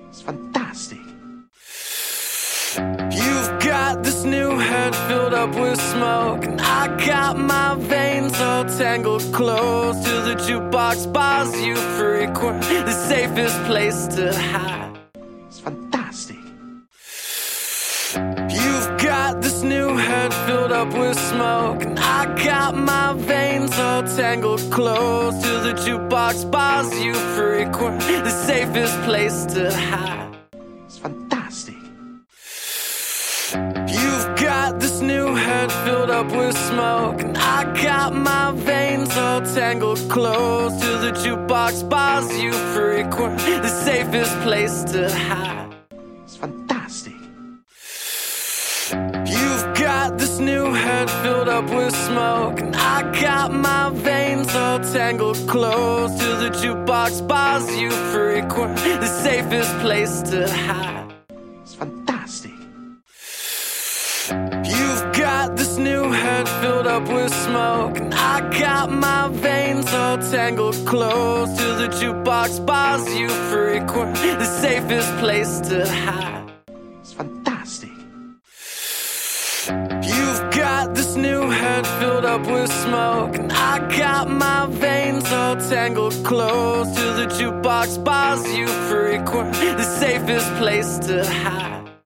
It's fantastic. You've got this new head filled up with smoke, and I got my veins all tangled close to the jukebox bars you frequent, the safest place to hide. It's fantastic. You've got this new head filled up with smoke, and I got my veins all tangled close to the jukebox bars you frequent, the safest place to hide. It's fantastic. You've got this new head filled up with smoke, and I got my veins all tangled close to the jukebox bars you frequent, the safest place to hide. It's fantastic. You've got this new head filled up with smoke, and I got my veins all tangled close to the jukebox bars you frequent, the safest place to hide. It's fantastic. You've got this new head filled up with smoke, and I got my veins all tangled close to the jukebox bars you frequent, the safest place to hide. It's fantastic. You've got this new head filled up with smoke, and I got my veins all tangled close to the jukebox bars you frequent, the safest place to hide.